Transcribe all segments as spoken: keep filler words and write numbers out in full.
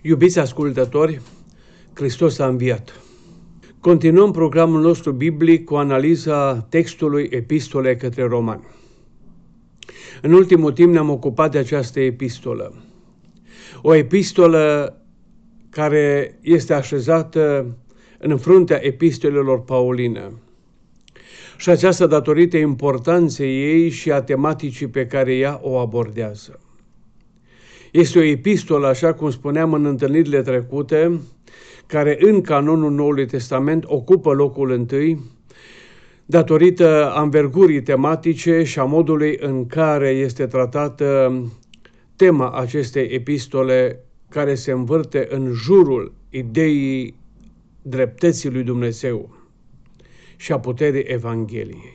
Iubiți ascultători, Hristos a înviat. Continuăm programul nostru biblic cu analiza textului Epistolei către Romani. În ultimul timp ne-am ocupat de această epistolă. O epistolă care este așezată în fruntea epistolelor pauline. Și aceasta datorită importanței ei și a tematicii pe care ea o abordează. Este o epistolă, așa cum spuneam în întâlnirile trecute, care în canonul Noului Testament ocupă locul întâi, datorită anvergurii tematice și a modului în care este tratată tema acestei epistole, care se învârte în jurul ideii dreptății lui Dumnezeu și a puterii Evangheliei.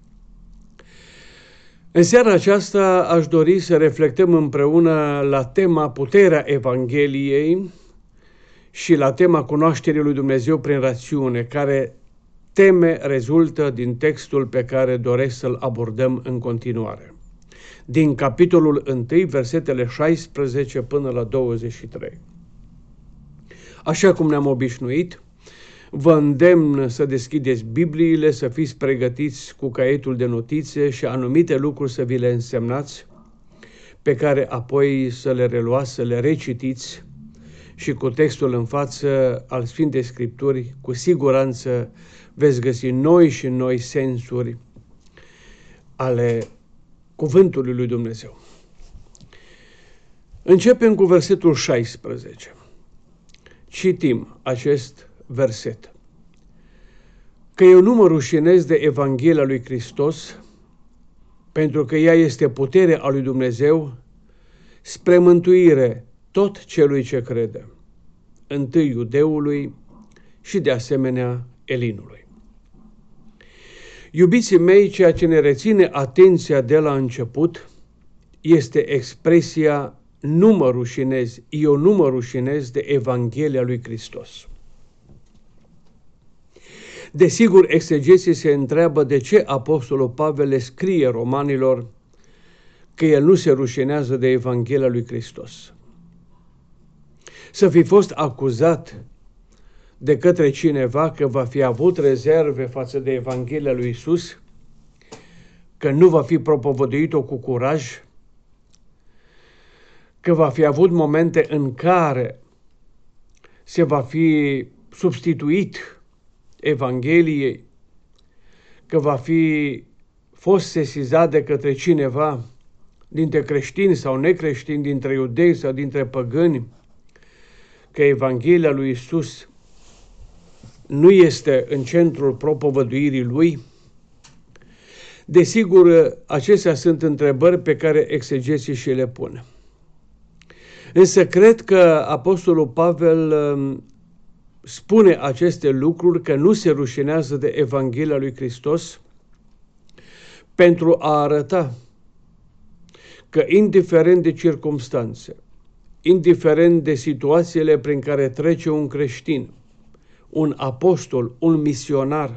În seara aceasta aș dori să reflectăm împreună la tema puterea Evangheliei și la tema cunoașterii lui Dumnezeu prin rațiune, care teme rezultă din textul pe care doresc să-l abordăm în continuare. Din capitolul unu, versetele șaisprezece până la douăzeci și trei. Așa cum ne-am obișnuit, vă îndemn să deschideți Bibliile, să fiți pregătiți cu caietul de notițe și anumite lucruri să vi le însemnați, pe care apoi să le reluați, să le recitiți și cu textul în față al Sfintei Scripturi, cu siguranță veți găsi noi și noi sensuri ale cuvântului lui Dumnezeu. Începem cu versetul șaisprezece. Citim acest verset. Că eu nu mă rușinez de Evanghelia lui Hristos, pentru că ea este puterea a lui Dumnezeu spre mântuire tot celui ce crede, întâi iudeului și de asemenea elinului. Iubiții mei, ceea ce ne reține atenția de la început este expresia nu mă rușinez, eu nu mă rușinez de Evanghelia lui Hristos. Desigur, exegeții se întreabă de ce Apostolul Pavel le scrie romanilor că el nu se rușinează de Evanghelia lui Hristos. Să fi fost acuzat de către cineva că va fi avut rezerve față de Evanghelia lui Isus, că nu va fi propovăduit-o cu curaj, că va fi avut momente în care se va fi substituit Evangheliei, că va fi fost sesizat de către cineva dintre creștini sau necreștini, dintre iudei sau dintre păgâni, că Evanghelia lui Isus nu este în centrul propovăduirii lui? Desigur, acestea sunt întrebări pe care exegeții și le pun. Însă cred că Apostolul Pavel spune aceste lucruri, că nu se rușinează de Evanghelia lui Hristos, pentru a arăta că indiferent de circumstanțe, indiferent de situațiile prin care trece un creștin, un apostol, un misionar,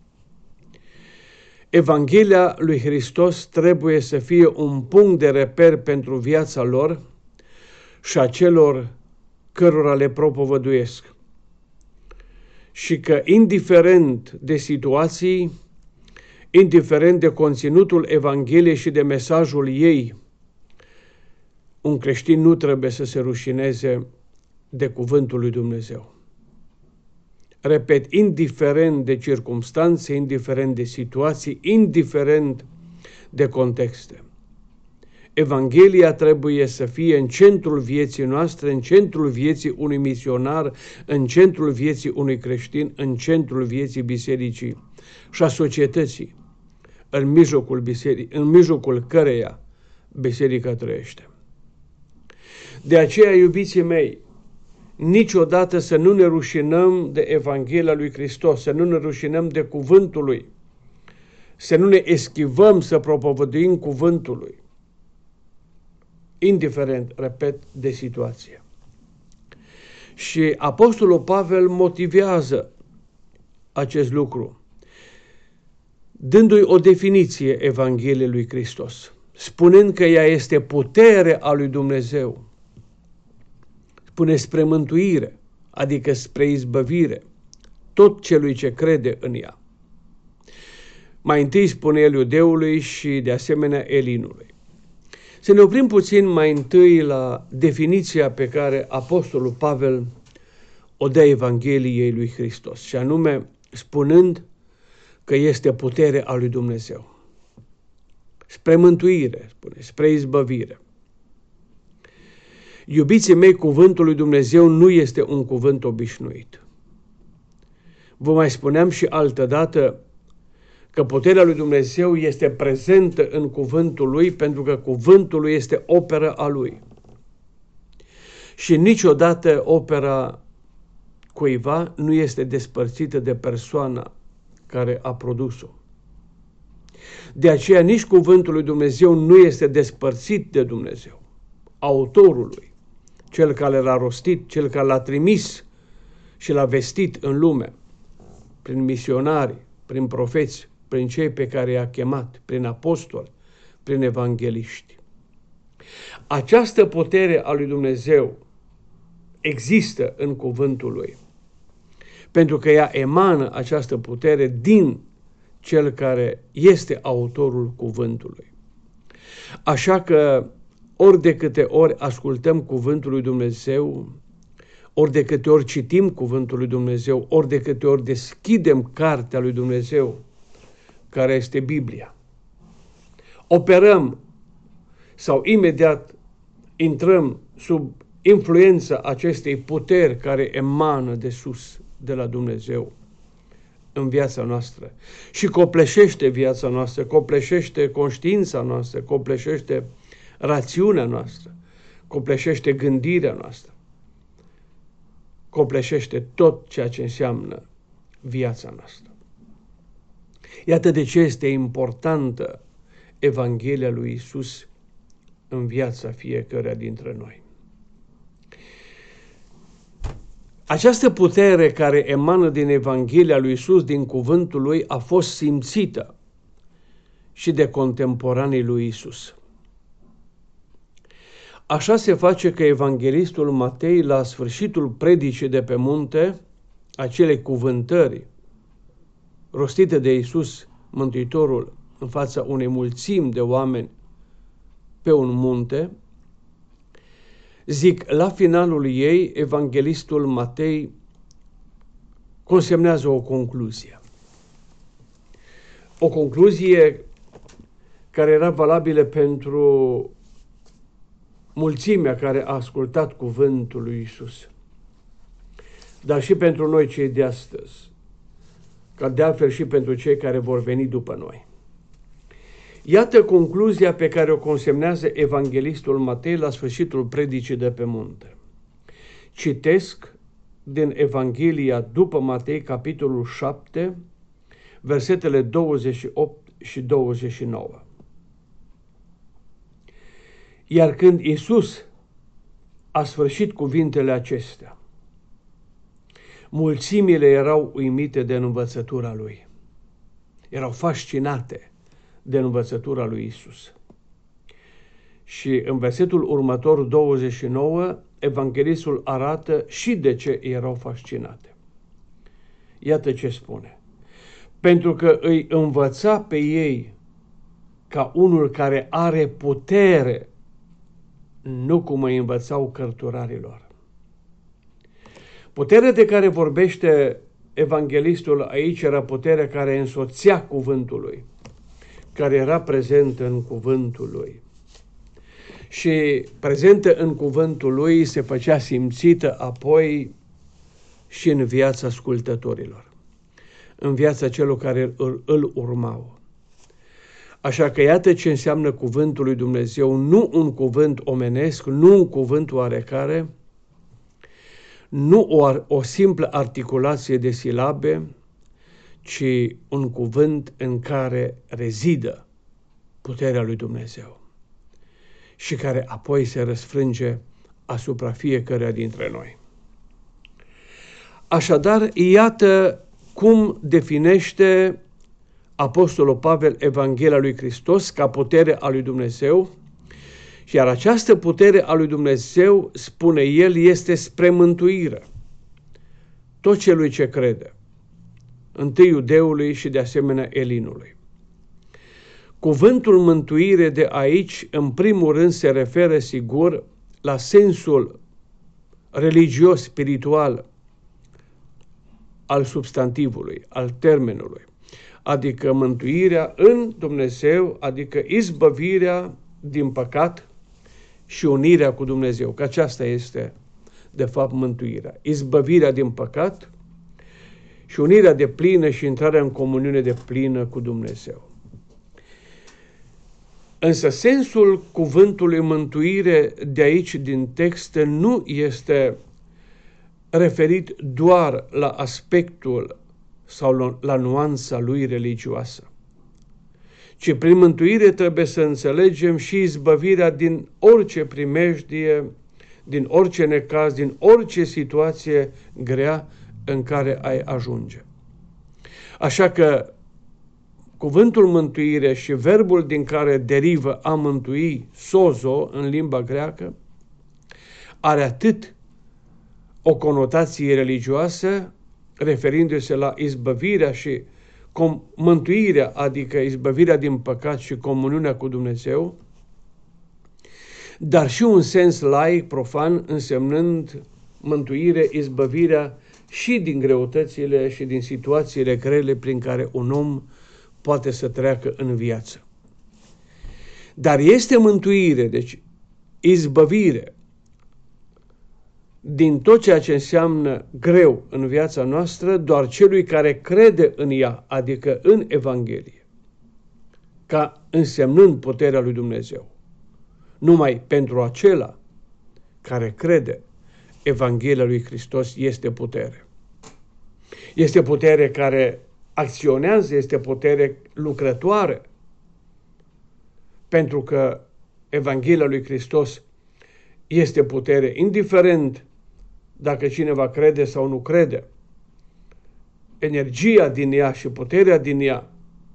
Evanghelia lui Hristos trebuie să fie un punct de reper pentru viața lor și a celor cărora le propovăduiesc. Și că indiferent de situații, indiferent de conținutul Evangheliei și de mesajul ei, un creștin nu trebuie să se rușineze de cuvântul lui Dumnezeu. Repet, indiferent de circumstanțe, indiferent de situații, indiferent de contexte. Evanghelia trebuie să fie în centrul vieții noastre, în centrul vieții unui misionar, în centrul vieții unui creștin, în centrul vieții bisericii și a societății, în mijlocul, biseric- în mijlocul căreia biserica trăiește. De aceea, iubiții mei, niciodată să nu ne rușinăm de Evanghelia lui Hristos, să nu ne rușinăm de cuvântul lui, să nu ne eschivăm să propovăduim cuvântul lui, indiferent, repet, de situație. Și Apostolul Pavel motivează acest lucru, dându-i o definiție Evangheliei lui Hristos, spunând că ea este putere a lui Dumnezeu spune spre mântuire, adică spre izbăvire, tot celui ce crede în ea. Mai întâi spune el iudeului și de asemenea elinului. Să ne oprim puțin mai întâi la definiția pe care Apostolul Pavel o dă Evangheliei lui Hristos, și anume spunând că este putere a lui Dumnezeu. Spre mântuire, spune, spre izbăvire. Iubiții mei, cuvântul lui Dumnezeu nu este un cuvânt obișnuit. Vă mai spuneam și altădată că puterea lui Dumnezeu este prezentă în cuvântul lui, pentru că cuvântul lui este opera a lui. Și niciodată opera cuiva nu este despărțită de persoana care a produs-o. De aceea nici cuvântul lui Dumnezeu nu este despărțit de Dumnezeu, autorului, cel care l-a rostit, cel care l-a trimis și l-a vestit în lume, prin misionari, prin profeți, prin cei pe care i-a chemat, prin apostoli, prin evangeliști. Această putere a lui Dumnezeu există în cuvântul lui, pentru că ea emană această putere din cel care este autorul cuvântului. Așa că ori de câte ori ascultăm cuvântul lui Dumnezeu, ori de câte ori citim cuvântul lui Dumnezeu, ori de câte ori deschidem cartea lui Dumnezeu, care este Biblia, operăm sau imediat intrăm sub influența acestei puteri care emană de sus, de la Dumnezeu, în viața noastră și copleșește viața noastră, copleșește conștiința noastră, copleșește rațiunea noastră, copleșește gândirea noastră, copleșește tot ceea ce înseamnă viața noastră. Iată de ce este importantă Evanghelia lui Iisus în viața fiecăruia dintre noi. Această putere care emană din Evanghelia lui Iisus, din cuvântul lui, a fost simțită și de contemporanii lui Iisus. Așa se face că evanghelistul Matei, la sfârșitul predicii de pe munte, acelei cuvântări rostite de Iisus Mântuitorul în fața unei mulțimi de oameni pe un munte, zic, la finalul ei, evanghelistul Matei consemnează o concluzie. O concluzie care era valabilă pentru mulțimea care a ascultat cuvântul lui Iisus, dar și pentru noi cei de astăzi, ca de altfel și pentru cei care vor veni după noi. Iată concluzia pe care o consemnează evanghelistul Matei la sfârșitul predicii de pe munte. Citesc din Evanghelia după Matei, capitolul șapte, versetele douăzeci și opt și douăzeci și nouă. Iar când Iisus a sfârșit cuvintele acestea, mulțimile erau uimite de învățătura lui. Erau fascinate de învățătura lui Iisus. Și în versetul următor, douăzeci și nouă, evanghelistul arată și de ce erau fascinate. Iată ce spune. Pentru că îi învăța pe ei ca unul care are putere, nu cum îi învățau cărturarilor. Puterea de care vorbește evanghelistul aici era puterea care însoțea cuvântul lui, care era prezentă în cuvântul lui. Și prezentă în cuvântul lui se făcea simțită apoi și în viața ascultătorilor, în viața celor care îl, îl urmau. Așa că iată ce înseamnă cuvântul lui Dumnezeu, nu un cuvânt omenesc, nu un cuvânt oarecare, nu o, o simplă articulație de silabe, ci un cuvânt în care rezidă puterea lui Dumnezeu și care apoi se răsfrânge asupra fiecăruia dintre noi. Așadar, iată cum definește Apostolul Pavel Evanghelia lui Hristos ca putere a lui Dumnezeu Iar această putere a lui Dumnezeu, spune el, este spre mântuire. Tot celui ce crede, întâi iudeului și de asemenea elinului. Cuvântul mântuire de aici, în primul rând, se referă sigur la sensul religios, spiritual al substantivului, al termenului, adică mântuirea în Dumnezeu, adică izbăvirea din păcat și unirea cu Dumnezeu, că aceasta este, de fapt, mântuirea. Izbăvirea din păcat și unirea de plină și intrarea în comuniune de plină cu Dumnezeu. Însă sensul cuvântului mântuire de aici din text nu este referit doar la aspectul sau la nuanța lui religioasă, ci prin mântuire trebuie să înțelegem și izbăvirea din orice primejdie, din orice necaz, din orice situație grea în care ai ajunge. Așa că cuvântul mântuire și verbul din care derivă a mântui, sozo, în limba greacă, are atât o conotație religioasă, referindu-se la izbăvirea și mântuirea, adică izbăvirea din păcat și comuniunea cu Dumnezeu, dar și un sens laic, profan, însemnând mântuire, izbăvirea și din greutățile și din situațiile grele prin care un om poate să treacă în viață. Dar este mântuire, deci izbăvire din tot ceea ce înseamnă greu în viața noastră, doar celui care crede în ea, adică în Evanghelie, ca însemnând puterea lui Dumnezeu. Numai pentru acela care crede, Evanghelia lui Hristos este putere. Este putere care acționează, este putere lucrătoare, pentru că Evanghelia lui Hristos este putere, indiferent dacă cineva crede sau nu crede. Energia din ea și puterea din ea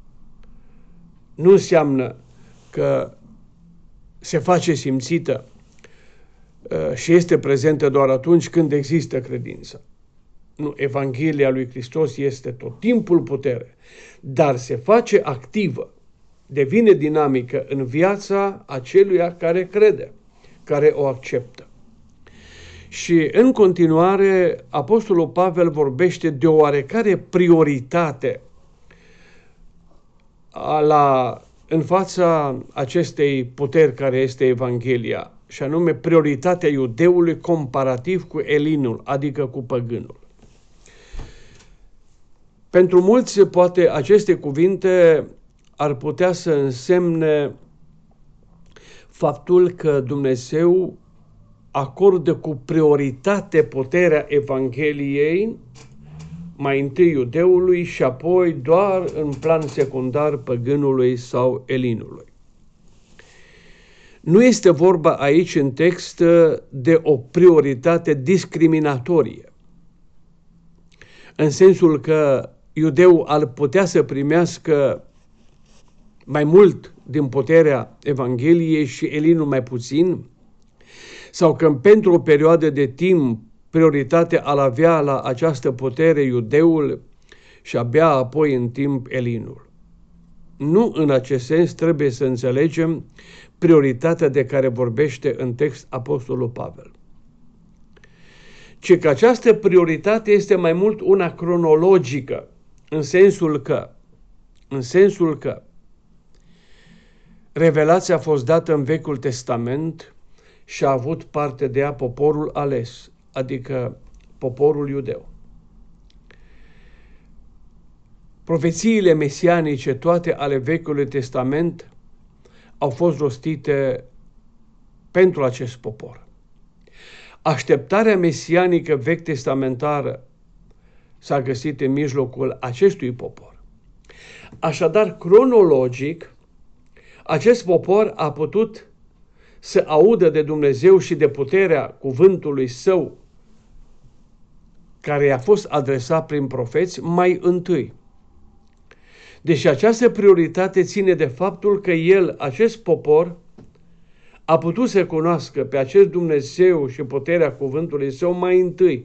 nu înseamnă că se face simțită și este prezentă doar atunci când există credință. Nu, Evanghelia lui Hristos este tot timpul putere, dar se face activă, devine dinamică în viața aceluia care crede, care o acceptă. Și în continuare, Apostolul Pavel vorbește de o oarecare prioritate la, în fața acestei puteri care este Evanghelia, și anume prioritatea iudeului comparativ cu elinul, adică cu păgânul. Pentru mulți, poate, aceste cuvinte ar putea să însemne faptul că Dumnezeu acordă cu prioritate puterea Evangheliei, mai întâi iudeului și apoi doar în plan secundar păgânului sau elinului. Nu este vorba aici în text de o prioritate discriminatorie, în sensul că iudeul ar putea să primească mai mult din puterea Evangheliei și elinul mai puțin, sau că pentru o perioadă de timp prioritate ar avea la această putere iudeul și abia apoi în timp elinul. Nu în acest sens trebuie să înțelegem prioritatea de care vorbește în text Apostolul Pavel, ci că această prioritate este mai mult una cronologică, în sensul că, în sensul că revelația a fost dată în Vechiul Testament și a avut parte de ea poporul ales, adică poporul iudeu. Profețiile mesianice, toate ale Vechiului Testament, au fost rostite pentru acest popor. Așteptarea mesianică vechi testamentară s-a găsit în mijlocul acestui popor. Așadar, cronologic, acest popor a putut să audă de Dumnezeu și de puterea cuvântului său care i-a fost adresat prin profeți mai întâi. Deci această prioritate ține de faptul că el, acest popor, a putut să cunoască pe acest Dumnezeu și puterea cuvântului său mai întâi,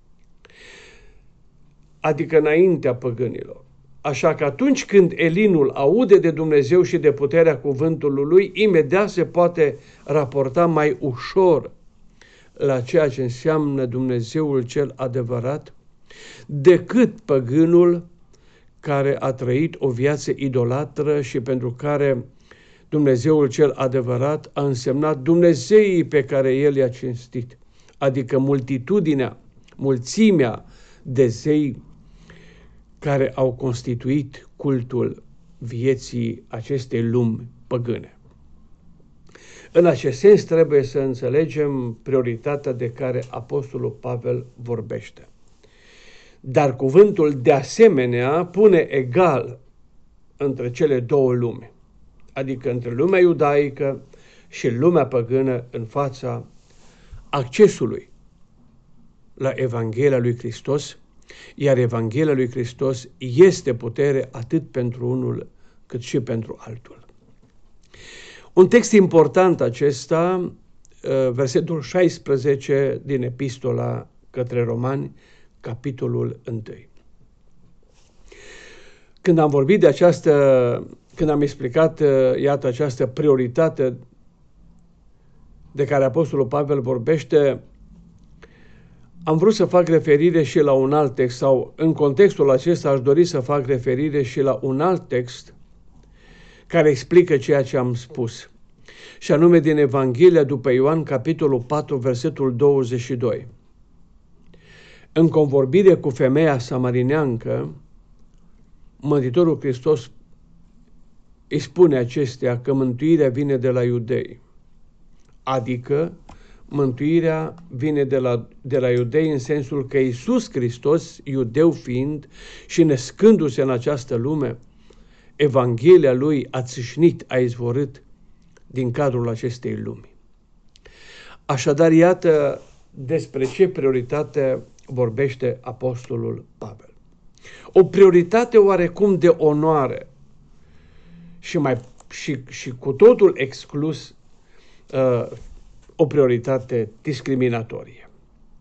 adică înaintea păgânilor. Așa că atunci când elinul aude de Dumnezeu și de puterea cuvântului lui, imediat se poate raporta mai ușor la ceea ce înseamnă Dumnezeul cel adevărat, decât păgânul care a trăit o viață idolatră și pentru care Dumnezeul cel adevărat a însemnat Dumnezeii pe care el i-a cinstit, adică multitudinea, mulțimea de zei care au constituit cultul vieții acestei lumi păgâne. În acest sens trebuie să înțelegem prioritatea de care Apostolul Pavel vorbește. Dar cuvântul de asemenea pune egal între cele două lumi, adică între lumea iudaică și lumea păgână în fața accesului la Evanghelia lui Hristos, iar Evanghelia lui Hristos este putere atât pentru unul cât și pentru altul. Un text important acesta, versetul șaisprezece din Epistola către Romani, capitolul unu. Când am vorbit de această, când am explicat, iată, această prioritate de care Apostolul Pavel vorbește, am vrut să fac referire și la un alt text, sau în contextul acesta aș dori să fac referire și la un alt text care explică ceea ce am spus, și anume din Evanghelia după Ioan, capitolul patru, versetul douăzeci și doi. În convorbire cu femeia samarineancă, Mântuitorul Hristos îi spune acestea că mântuirea vine de la iudei, adică mântuirea vine de la, de la iudei în sensul că Iisus Hristos, iudeu fiind și născându-se în această lume, Evanghelia lui a țâșnit, a izvorât din cadrul acestei lumi. Așadar, iată despre ce prioritate vorbește Apostolul Pavel. O prioritate oarecum de onoare și, mai, și, și cu totul exclus uh, o prioritate discriminatorie.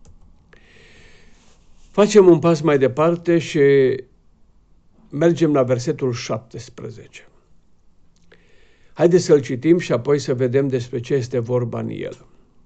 Facem un pas mai departe și mergem la versetul șaptesprezece. Haideți să-l citim și apoi să vedem despre ce este vorba în el.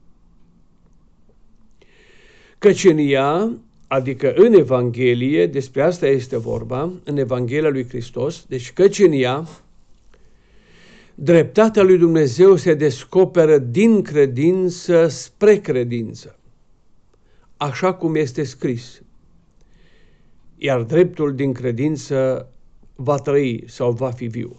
Căci în ea, adică în Evanghelie, despre asta este vorba, în Evanghelia lui Hristos, deci căci în ea, dreptatea lui Dumnezeu se descoperă din credință spre credință, așa cum este scris, iar dreptul din credință va trăi sau va fi viu.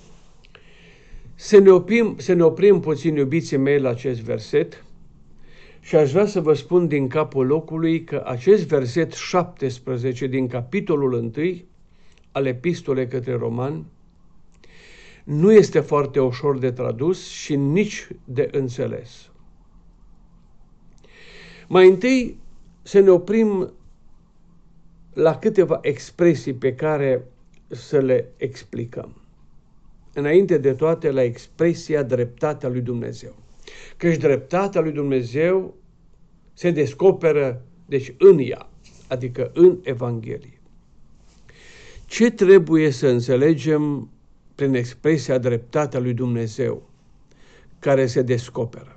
Să ne oprim, să ne oprim puțin, iubiții mei, la acest verset și aș vrea să vă spun din capul locului că acest verset șaptesprezece din capitolul unu al Epistolei către Romani nu este foarte ușor de tradus și nici de înțeles. Mai întâi să ne oprim la câteva expresii pe care să le explicăm. Înainte de toate, la expresia dreptatea lui Dumnezeu. Căci dreptatea lui Dumnezeu se descoperă, deci, în ea, adică în Evanghelie. Ce trebuie să înțelegem prin expresia dreptatea lui Dumnezeu care se descoperă?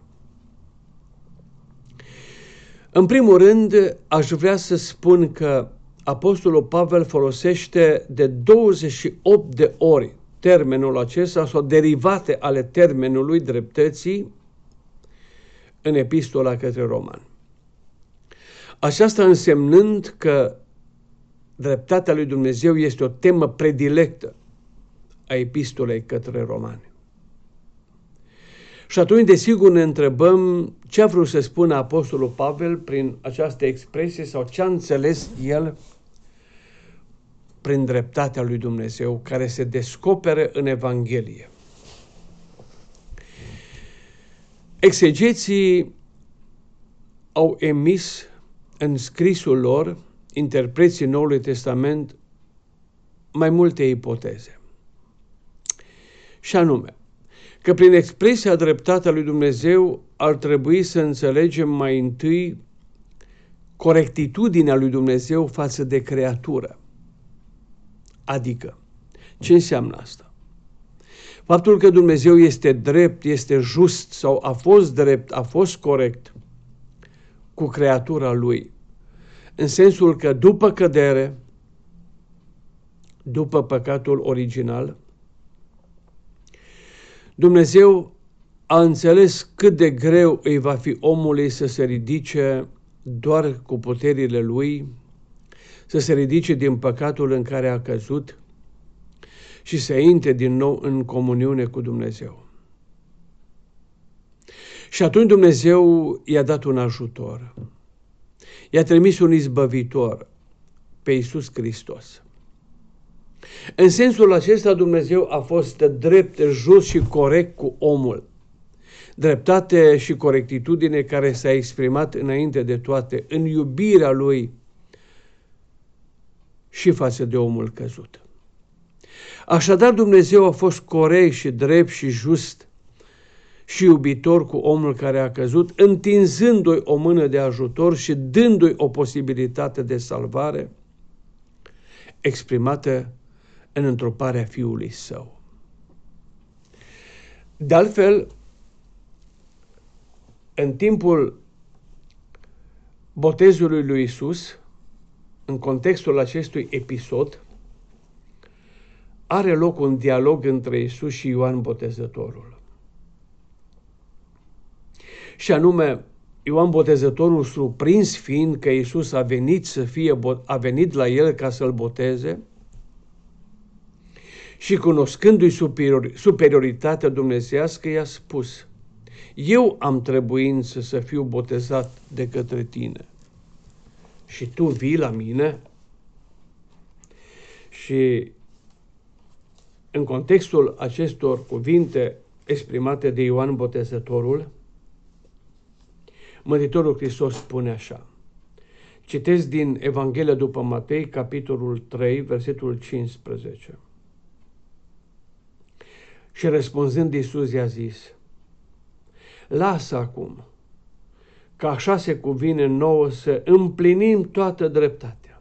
În primul rând, aș vrea să spun că Apostolul Pavel folosește de douăzeci și opt de ori termenul acesta sau derivate ale termenului dreptății în Epistola către Romani. Aceasta însemnând că dreptatea lui Dumnezeu este o temă predilectă a Epistolei către Romani. Și atunci, desigur, ne întrebăm ce a vrut să spună Apostolul Pavel prin această expresie sau ce a înțeles el prin dreptatea lui Dumnezeu care se descoperă în Evanghelie. Exegeții au emis în scrisul lor, interpreții Noului Testament, mai multe ipoteze. Și anume, că prin expresia dreptatea lui Dumnezeu ar trebui să înțelegem mai întâi corectitudinea lui Dumnezeu față de creatură. Adică, ce înseamnă asta? Faptul că Dumnezeu este drept, este just sau a fost drept, a fost corect cu creatura Lui. În sensul că după cădere, după păcatul original, Dumnezeu a înțeles cât de greu îi va fi omului să se ridice doar cu puterile Lui, să se ridice din păcatul în care a căzut și să intre din nou în comuniune cu Dumnezeu. Și atunci Dumnezeu i-a dat un ajutor. I-a trimis un izbăvitor, pe Iisus Hristos. În sensul acesta Dumnezeu a fost drept, just și corect cu omul. Dreptate și corectitudine care s-a exprimat înainte de toate în iubirea Lui și față de omul căzut. Așadar Dumnezeu a fost corect și drept și just și iubitor cu omul care a căzut, întinzându-i o mână de ajutor și dându-i o posibilitate de salvare exprimată în întruparea Fiului Său. De altfel, în timpul botezului lui Iisus, în contextul acestui episod, are loc un dialog între Iisus și Ioan Botezătorul. Și anume, Ioan Botezătorul, surprins fiind că Iisus a venit să fie, a venit la el ca să-l boteze, și cunoscându-i superior, superioritatea dumnezeiască, i-a spus: eu am trebuință să fiu botezat de către tine și tu vii la mine? Și în contextul acestor cuvinte exprimate de Ioan Botezătorul, Mântuitorul Hristos spune așa. Citesc din Evanghelia după Matei, capitolul trei, versetul cincisprezece. Și răspunzând Iisus i-a zis: lasă acum, că așa se cuvine nouă să împlinim toată dreptatea.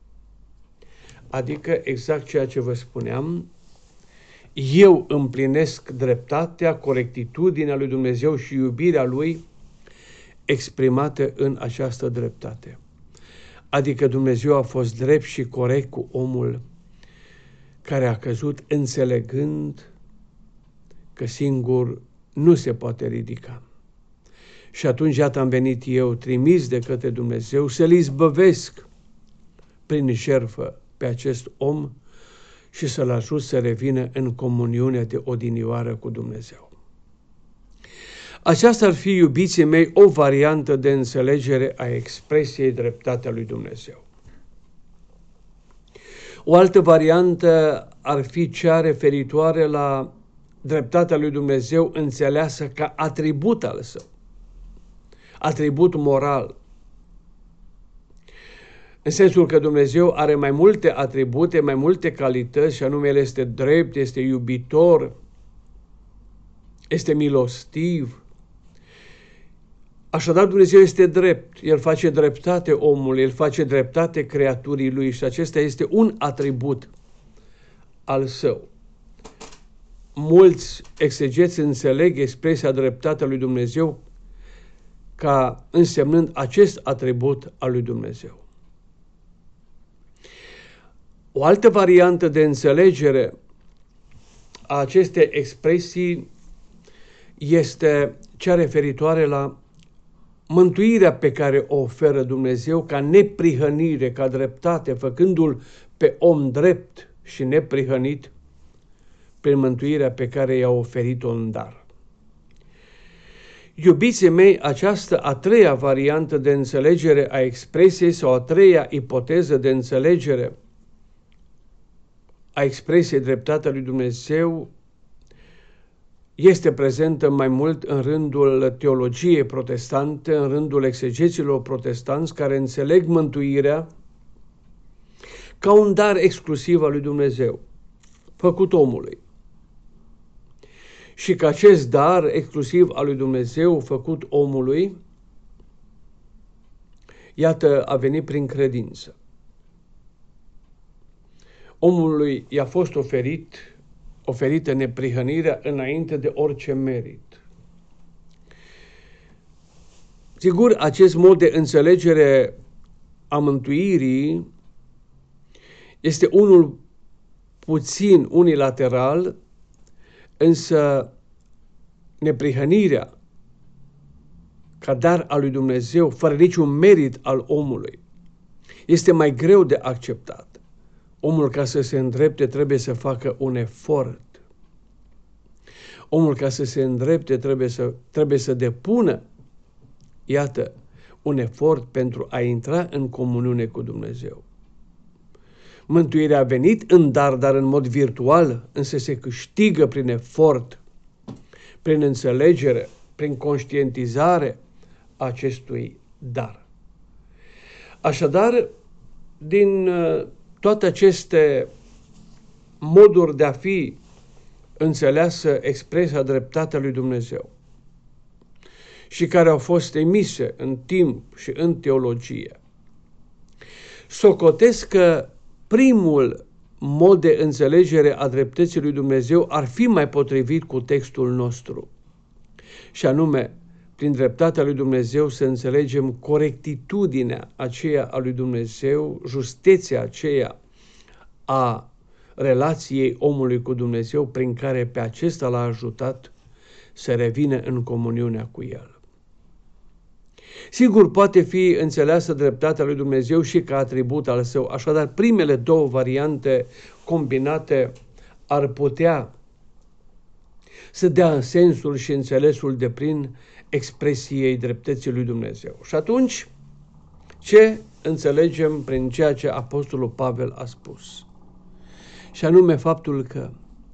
Adică exact ceea ce vă spuneam, eu împlinesc dreptatea, corectitudinea lui Dumnezeu și iubirea Lui exprimate în această dreptate. Adică Dumnezeu a fost drept și corect cu omul care a căzut, înțelegând că singur nu se poate ridica. Și atunci, iată, am venit eu, trimis de către Dumnezeu, să-L izbăvesc prin jertfă pe acest om și să-l ajut să revină în comuniune de odinioară cu Dumnezeu. Aceasta ar fi, iubiții mei, o variantă de înțelegere a expresiei dreptatea lui Dumnezeu. O altă variantă ar fi cea referitoare la dreptatea lui Dumnezeu înțeleasă ca atribut al Său, atribut moral. În sensul că Dumnezeu are mai multe atribute, mai multe calități, și anume El este drept, este iubitor, este milostiv. Așadar, Dumnezeu este drept, El face dreptate omului, El face dreptate creaturii Lui și acesta este un atribut al Său. Mulți exegeți înțeleg expresia dreptatea lui Dumnezeu ca însemnând acest atribut al lui Dumnezeu. O altă variantă de înțelegere a acestei expresii este cea referitoare la mântuirea pe care o oferă Dumnezeu ca neprihănire, ca dreptate, făcându-l pe om drept și neprihănit prin mântuirea pe care i-a oferit-o în dar. Iubiții mei, această a treia variantă de înțelegere a expresiei sau a treia ipoteză de înțelegere a expresiei dreptatea lui Dumnezeu este prezentă mai mult în rândul teologiei protestante, în rândul exegeților protestanți care înțeleg mântuirea ca un dar exclusiv al lui Dumnezeu, făcut omului. și că acest dar exclusiv al lui Dumnezeu făcut omului, iată, a venit prin credință. Omului i-a fost oferit, oferită neprihănirea înainte de orice merit. Sigur, acest mod de înțelegere a mântuirii este unul puțin unilateral, însă neprihănirea ca dar al lui Dumnezeu, fără niciun merit al omului, este mai greu de acceptat. Omul, ca să se îndrepte, trebuie să facă un efort. Omul, ca să se îndrepte, trebuie să, trebuie să depună, iată, un efort pentru a intra în comuniune cu Dumnezeu. Mântuirea a venit în dar, dar în mod virtual, însă se câștigă prin efort, prin înțelegere, prin conștientizare acestui dar. Așadar, din toate aceste moduri de a fi înțeleasă expresia dreptatea lui Dumnezeu și care au fost emise în timp și în teologie, socotesc că primul mod de înțelegere a dreptății lui Dumnezeu ar fi mai potrivit cu textul nostru, și anume, prin dreptatea lui Dumnezeu să înțelegem corectitudinea aceea a lui Dumnezeu, justeția aceea a relației omului cu Dumnezeu, prin care pe acesta l-a ajutat să revină în comuniunea cu El. Sigur, poate fi înțeleasă dreptatea lui Dumnezeu și ca atribut al său, așadar primele două variante combinate ar putea să dea sensul și înțelesul deplin expresiei dreptății lui Dumnezeu. Și atunci, ce înțelegem prin ceea ce Apostolul Pavel a spus? Și anume faptul că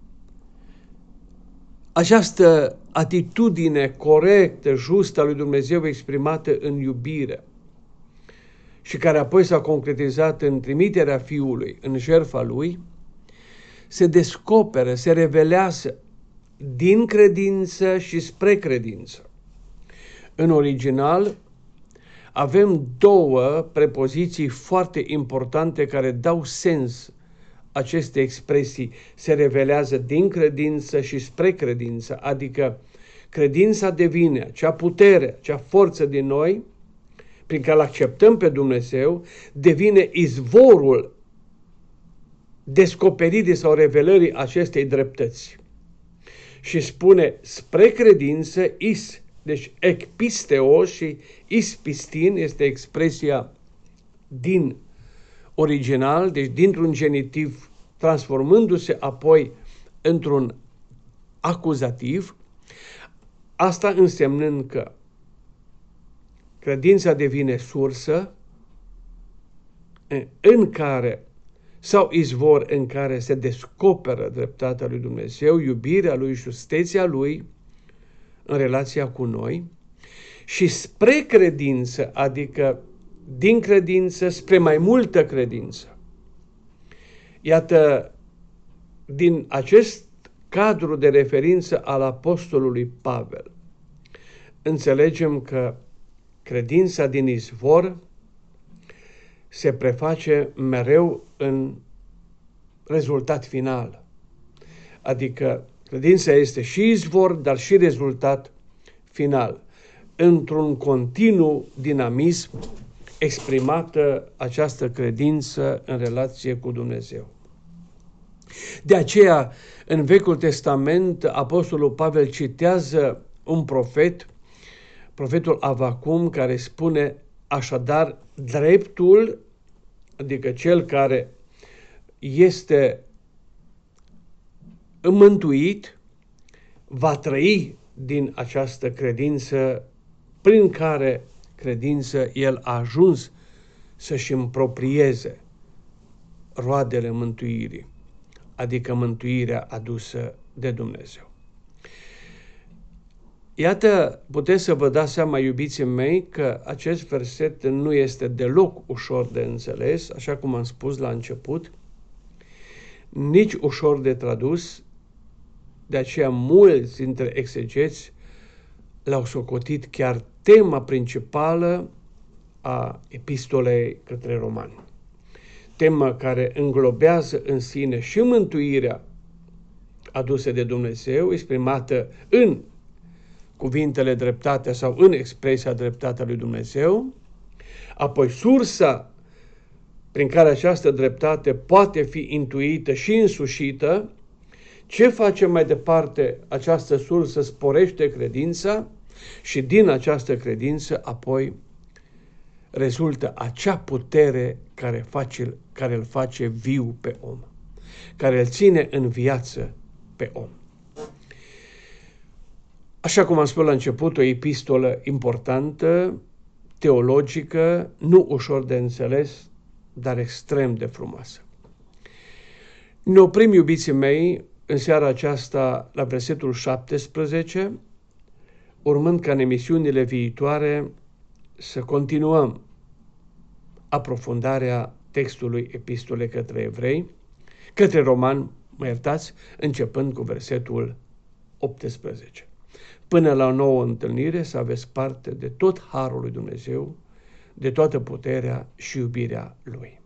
această atitudine corectă, justă a lui Dumnezeu exprimată în iubire și care apoi s-a concretizat în trimiterea Fiului, în jertfa Lui, se descoperă, se revelează din credință și spre credință. În original avem două prepoziții foarte importante care dau sens aceste expresii: se revelează din credință și spre credință, adică credința devine acea putere, acea forță din noi, prin care îl acceptăm pe Dumnezeu, devine izvorul descoperirii sau revelării acestei dreptăți. Și spune spre credință, is, deci ekpisteo și ispistin este expresia din original, deci dintr-un genitiv transformându-se apoi într-un acuzativ, asta însemnând că credința devine sursă în care, sau izvor în care se descoperă dreptatea lui Dumnezeu, iubirea Lui, justeția Lui în relația cu noi, și spre credință, adică din credință spre mai multă credință. Iată, din acest cadru de referință al apostolului Pavel, înțelegem că credința din izvor se preface mereu în rezultat final. Adică credința este și izvor, dar și rezultat final. Într-un continuu dinamism exprimată această credință în relație cu Dumnezeu. De aceea, în Vechiul Testament, Apostolul Pavel citează un profet, profetul Avacum, care spune așadar: dreptul, adică cel care este mântuit, va trăi din această credință, prin care credință el a ajuns să-și împroprieze roadele mântuirii, adică mântuirea adusă de Dumnezeu. Iată, puteți să vă dați seama, iubiții mei, că acest verset nu este deloc ușor de înțeles, așa cum am spus la început, nici ușor de tradus, De aceea mulți dintre exegeți l-au socotit chiar tema principală a epistolei către romani. Temă care înglobează în sine și mântuirea adusă de Dumnezeu, exprimată în cuvintele dreptate sau în expresia dreptatea lui Dumnezeu, apoi sursa prin care această dreptate poate fi intuită și însușită, ce face mai departe această sursă sporește credința și din această credință apoi rezultă acea putere care, face, care îl face viu pe om, care îl ține în viață pe om. Așa cum am spus la început, o epistolă importantă, teologică, nu ușor de înțeles, dar extrem de frumoasă. Ne oprim, iubiții mei, în seara aceasta la versetul șaptesprezece, urmând ca în emisiunile viitoare să continuăm aprofundarea textului epistolei către evrei, către romani, mă iertați, începând cu versetul optsprezece. Până la o nouă întâlnire să aveți parte de tot harul lui Dumnezeu, de toată puterea și iubirea Lui.